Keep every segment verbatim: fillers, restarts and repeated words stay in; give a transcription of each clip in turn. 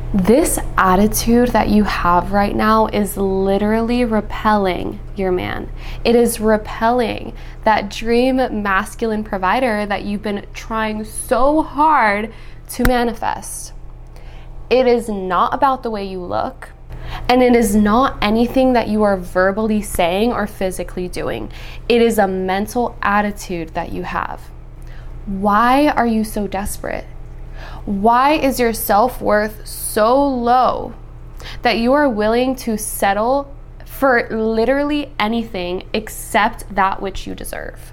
This attitude that you have right now is literally repelling your man. It is repelling that dream masculine provider that you've been trying so hard to manifest. It is not about the way you look, and it is not anything that you are verbally saying or physically doing. It is a mental attitude that you have. Why are you so desperate? Why is your self-worth so low that you are willing to settle for literally anything except that which you deserve?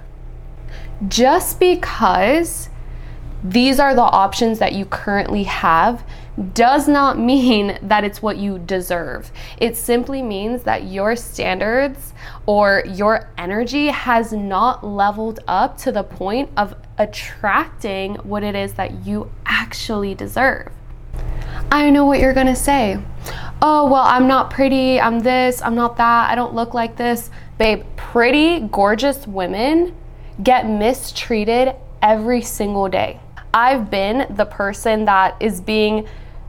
Just because these are the options that you currently have does not mean that it's what you deserve. It simply means that your standards or your energy has not leveled up to the point of attracting what it is that you actually deserve. I know what you're gonna say. Oh, well, I'm not pretty, I'm this, I'm not that, I don't look like this. Babe, pretty, gorgeous women get mistreated every single day. I've been the person that is being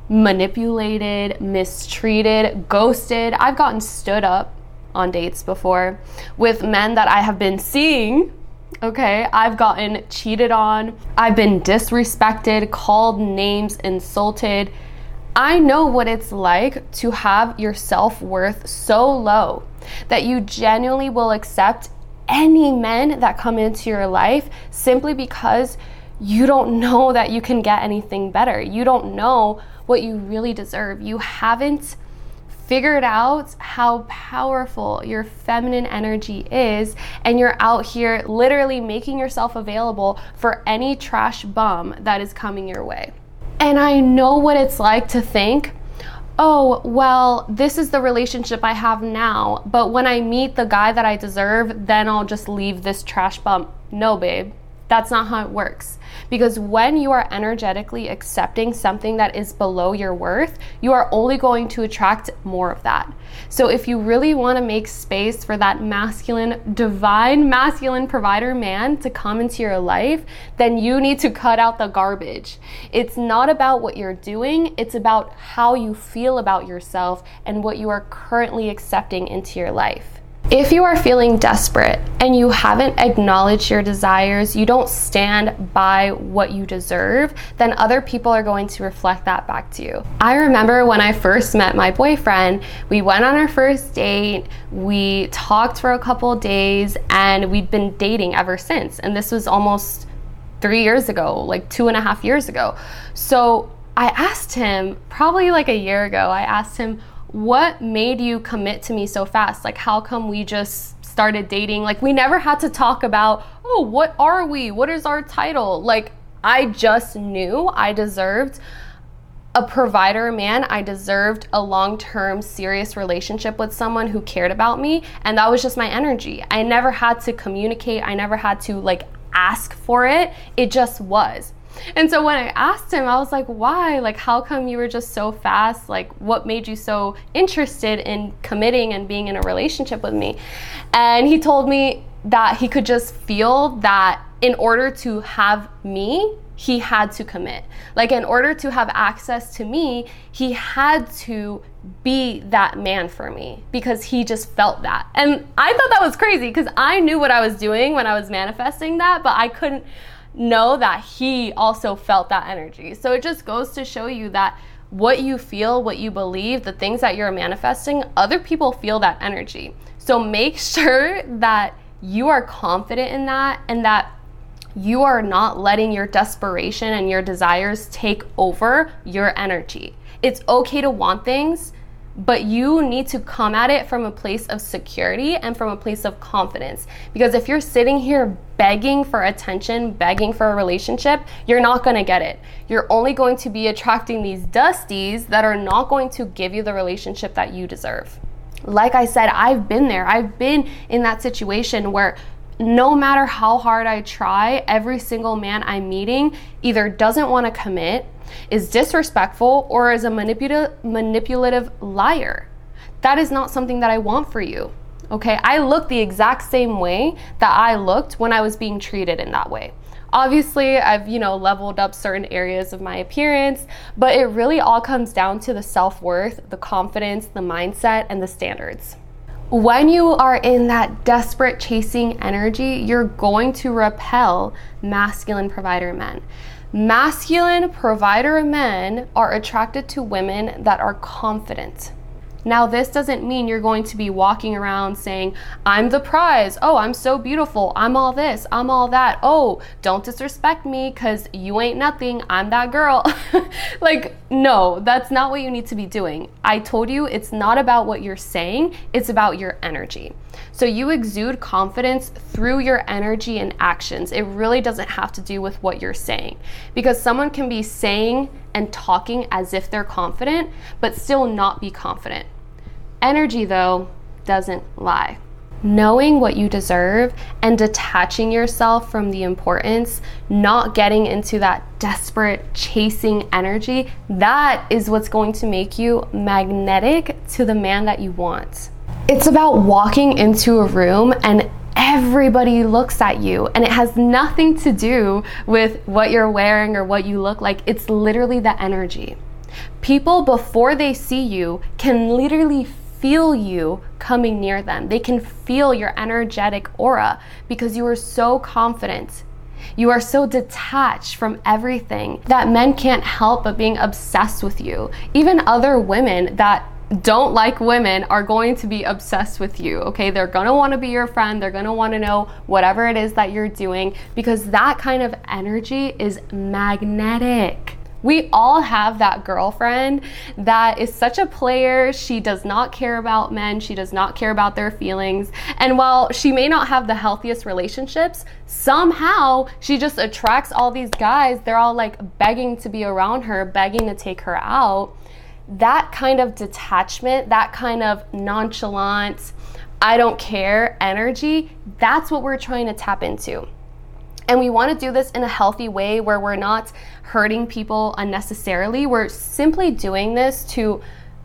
manipulated, mistreated, ghosted. I've gotten stood up on dates before with men that I have been seeing. Okay, I've gotten cheated on. I've been disrespected, called names, insulted. I know what it's like to have your self-worth so low that you genuinely will accept any men that come into your life simply because you don't know that you can get anything better. You don't know what you really deserve. You haven't figured out how powerful your feminine energy is, and you're out here literally making yourself available for any trash bum that is coming your way. And I know what it's like to think, oh, well, this is the relationship I have now, but when I meet the guy that I deserve, then I'll just leave this trash bum. No, babe. That's not how it works. Because when you are energetically accepting something that is below your worth, you are only going to attract more of that. So if you really want to make space for that masculine, divine masculine provider man to come into your life, then you need to cut out the garbage. It's not about what you're doing, it's about how you feel about yourself and what you are currently accepting into your life. If you are feeling desperate and you haven't acknowledged your desires, you don't stand by what you deserve, then other people are going to reflect that back to you. I remember when I first met my boyfriend, we went on our first date, we talked for a couple of days, and we'd been dating ever since. And this was almost three years ago, like two and a half years ago. So I asked him, probably like a year ago, I asked him, what made you commit to me so fast? Like, how come we just started dating? Like, we never had to talk about, oh, what are we? What is our title? Like, I just knew I deserved a provider man. I deserved a long-term serious relationship with someone who cared about me. And that was just my energy. I never had to communicate. I never had to like ask for it. It just was. And so when I asked him, I was like, why? Like, how come you were just so fast? Like, what made you so interested in committing and being in a relationship with me? And he told me that he could just feel that in order to have me, he had to commit. Like, in order to have access to me, he had to be that man for me because he just felt that. And I thought that was crazy because I knew what I was doing when I was manifesting that, but I couldn't know that he also felt that energy. So it just goes to show you that what you feel, what you believe, the things that you're manifesting, other people feel that energy. So make sure that you are confident in that and that you are not letting your desperation and your desires take over your energy. It's okay to want things, but you need to come at it from a place of security and from a place of confidence. Because if you're sitting here begging for attention, begging for a relationship, you're not gonna get it. You're only going to be attracting these dusties that are not going to give you the relationship that you deserve. Like I said, I've been there. I've been in that situation where no matter how hard I try, every single man I'm meeting either doesn't want to commit, is disrespectful, or is a manipula- manipulative liar. That is not something that I want for you, okay? I look the exact same way that I looked when I was being treated in that way. Obviously, I've, you know, leveled up certain areas of my appearance, but it really all comes down to the self-worth, the confidence, the mindset, and the standards. When you are in that desperate chasing energy, you're going to repel masculine provider men. Masculine provider men are attracted to women that are confident. Now, this doesn't mean you're going to be walking around saying, I'm the prize. Oh, I'm so beautiful. I'm all this. I'm all that. Oh, don't disrespect me because you ain't nothing. I'm that girl. Like, no, that's not what you need to be doing. I told you it's not about what you're saying. It's about your energy. So you exude confidence through your energy and actions. It really doesn't have to do with what you're saying, because someone can be saying and talking as if they're confident, but still not be confident. Energy, though, doesn't lie. Knowing what you deserve and detaching yourself from the importance, not getting into that desperate chasing energy, that is what's going to make you magnetic to the man that you want. It's about walking into a room and everybody looks at you, and it has nothing to do with what you're wearing or what you look like. It's literally the energy. People, before they see you, can literally feel you coming near them. They can feel your energetic aura because you are so confident. You are so detached from everything that men can't help but being obsessed with you. Even other women that don't like women are going to be obsessed with you, okay? They're gonna wanna be your friend. They're gonna wanna know whatever it is that you're doing, because that kind of energy is magnetic. We all have that girlfriend that is such a player. She does not care about men. She does not care about their feelings. And while she may not have the healthiest relationships, somehow she just attracts all these guys. They're all like begging to be around her, begging to take her out. That kind of detachment, that kind of nonchalant, I don't care energy, that's what we're trying to tap into. And we want to do this in a healthy way where we're not hurting people unnecessarily. We're simply doing this to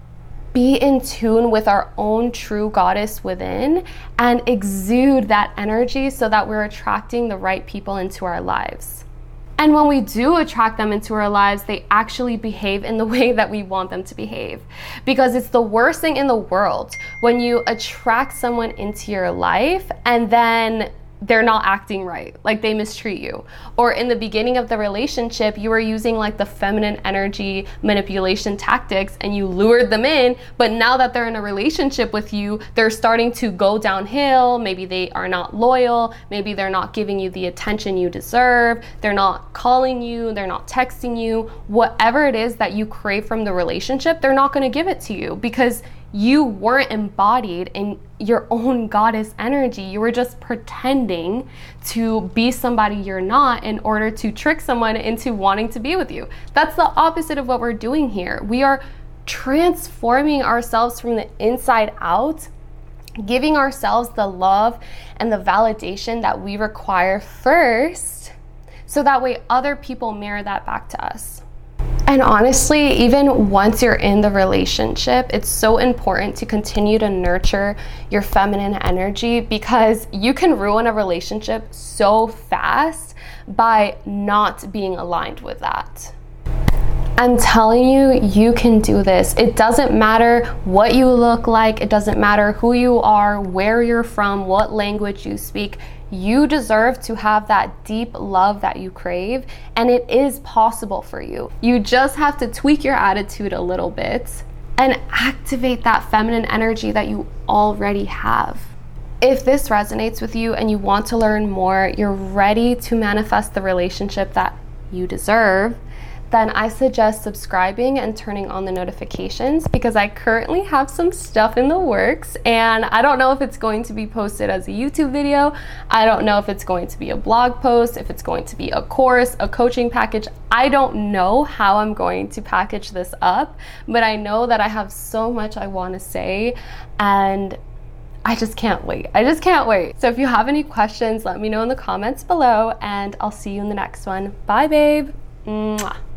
be in tune with our own true goddess within and exude that energy so that we're attracting the right people into our lives. And when we do attract them into our lives, they actually behave in the way that we want them to behave. Because it's the worst thing in the world when you attract someone into your life and then they're not acting right, like they mistreat you. Or in the beginning of the relationship, you were using like the feminine energy manipulation tactics and you lured them in, but now that they're in a relationship with you, they're starting to go downhill. Maybe they are not loyal, maybe they're not giving you the attention you deserve, they're not calling you, they're not texting you. Whatever it is that you crave from the relationship, they're not gonna give it to you because you weren't embodied in your own goddess energy. You were just pretending to be somebody you're not in order to trick someone into wanting to be with you. That's the opposite of what we're doing here. We are transforming ourselves from the inside out, giving ourselves the love and the validation that we require first, so that way other people mirror that back to us. And honestly, even once you're in the relationship, it's so important to continue to nurture your feminine energy, because you can ruin a relationship so fast by not being aligned with that. I'm telling you, you can do this. It doesn't matter what you look like. It doesn't matter who you are, where you're from, what language you speak. You deserve to have that deep love that you crave, and it is possible for you. You just have to tweak your attitude a little bit and activate that feminine energy that you already have. If this resonates with you and you want to learn more, you're ready to manifest the relationship that you deserve, then I suggest subscribing and turning on the notifications, because I currently have some stuff in the works and I don't know if it's going to be posted as a YouTube video. I don't know if it's going to be a blog post, if it's going to be a course, a coaching package. I don't know how I'm going to package this up, but I know that I have so much I want to say and I just can't wait. I just can't wait. So if you have any questions, let me know in the comments below and I'll see you in the next one. Bye, babe. Mwah.